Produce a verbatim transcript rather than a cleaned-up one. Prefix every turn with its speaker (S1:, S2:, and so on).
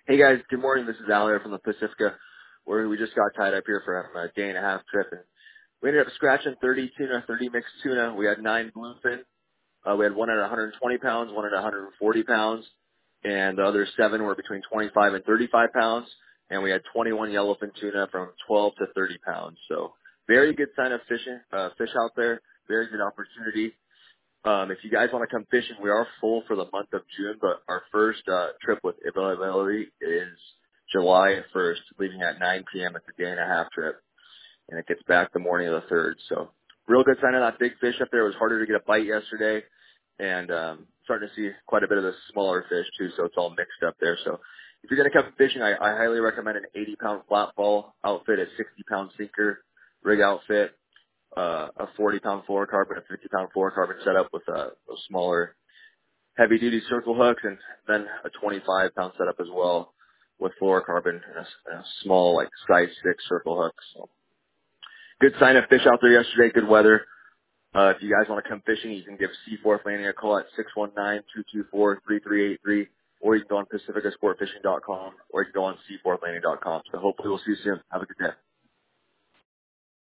S1: Hey guys, good morning. This is Al from the Pacifica, where we just got tied up here for a day and a half trip, and we ended up scratching thirty tuna, thirty mixed tuna. We had nine bluefin. Uh, we had one at one hundred twenty pounds, one at one hundred forty pounds, and the other seven were between twenty-five and thirty-five pounds. And we had twenty-one yellowfin tuna from twelve to thirty pounds. So very good sign of fishing, uh, fish out there. Very good opportunity. Um, if you guys want to come fishing, we are full for the month of June, but our first uh, trip with availability is July first, leaving at nine p.m. It's a day and a half trip, and it gets back the morning of the third. So real good sign of that big fish up there. It was harder to get a bite yesterday, and um, starting to see quite a bit of the smaller fish too, so it's all mixed up there. So if you're going to come fishing, I, I highly recommend an eighty-pound flat ball outfit, a sixty-pound sinker rig outfit, uh, a forty-pound fluorocarbon, a fifty-pound fluorocarbon setup with uh, those smaller heavy-duty circle hooks, and then a twenty-five-pound setup as well with fluorocarbon and a, and a small, like, size six circle hook. So good sign of fish out there yesterday, good weather. Uh, if you guys want to come fishing, you can give Seaforth Landing a call at six one nine, two two four, three three eight three, or you can go on pacifica sport fishing dot com, or you can go on seaforth landing dot com. So hopefully we'll see you soon. Have a good day.